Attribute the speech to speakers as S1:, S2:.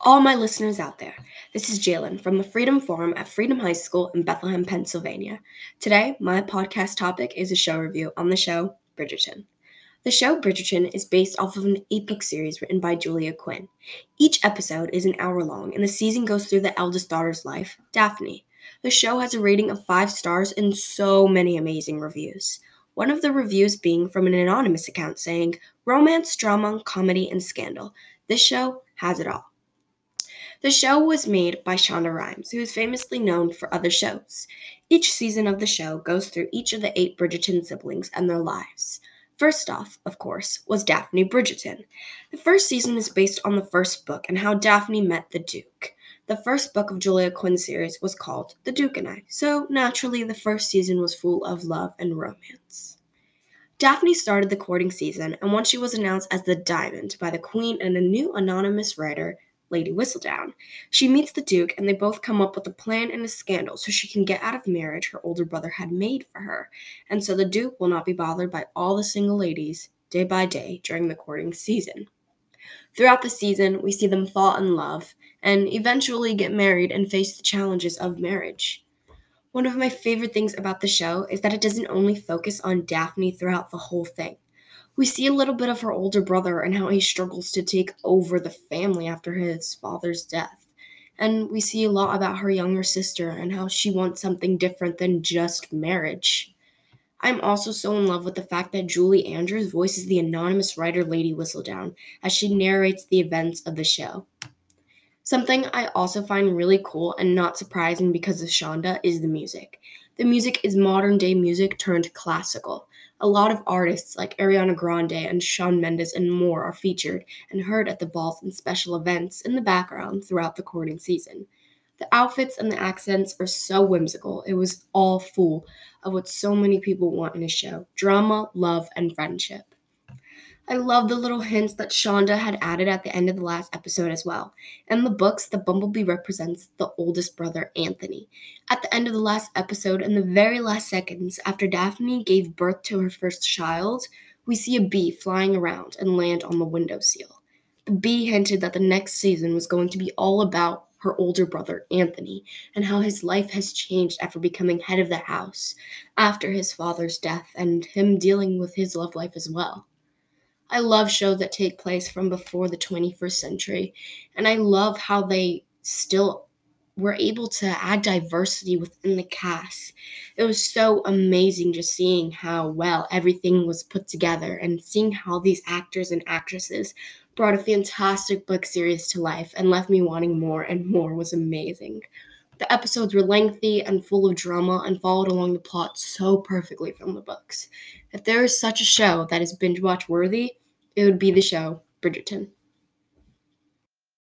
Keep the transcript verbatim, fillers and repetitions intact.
S1: All my listeners out there, this is Jalen from the Freedom Forum at Freedom High School in Bethlehem, Pennsylvania. Today, my podcast topic is a show review on the show Bridgerton. The show Bridgerton is based off of an eight-book series written by Julia Quinn. Each episode is an hour long, and the season goes through the eldest daughter's life, Daphne. The show has a rating of five stars and so many amazing reviews. One of the reviews being from an anonymous account saying, "Romance, drama, comedy, and scandal. This show has it all." The show was made by Shonda Rhimes, who is famously known for other shows. Each season of the show goes through each of the eight Bridgerton siblings and their lives. First off, of course, was Daphne Bridgerton. The first season is based on the first book and how Daphne met the Duke. The first book of Julia Quinn's series was called The Duke and I, so naturally the first season was full of love and romance. Daphne started the courting season, and once she was announced as the Diamond by the Queen and a new anonymous writer, Lady Whistledown, she meets the Duke, and they both come up with a plan and a scandal so she can get out of marriage her older brother had made for her, and so the Duke will not be bothered by all the single ladies day by day during the courting season. Throughout the season, we see them fall in love and eventually get married and face the challenges of marriage. One of my favorite things about the show is that it doesn't only focus on Daphne throughout the whole thing. We see a little bit of her older brother and how he struggles to take over the family after his father's death. And we see a lot about her younger sister and how she wants something different than just marriage. I'm also so in love with the fact that Julie Andrews voices the anonymous writer Lady Whistledown as she narrates the events of the show. Something I also find really cool and not surprising because of Shonda is the music. The music is modern day music turned classical. A lot of artists like Ariana Grande and Shawn Mendes and more are featured and heard at the balls and special events in the background throughout the courting season. The outfits and the accents are so whimsical. It was all full of what so many people want in a show: drama, love, and friendship. I love the little hints that Shonda had added at the end of the last episode as well. In the books, the Bumblebee represents the oldest brother, Anthony. At the end of the last episode, in the very last seconds after Daphne gave birth to her first child, we see a bee flying around and land on the windowsill. The bee hinted that the next season was going to be all about her older brother, Anthony, and how his life has changed after becoming head of the house, after his father's death, and him dealing with his love life as well. I love shows that take place from before the twenty-first century, and I love how they still were able to add diversity within the cast. It was so amazing just seeing how well everything was put together and seeing how these actors and actresses brought a fantastic book series to life and left me wanting more and more was amazing. The episodes were lengthy and full of drama and followed along the plot so perfectly from the books. If there is such a show that is binge-watch worthy, it would be the show Bridgerton.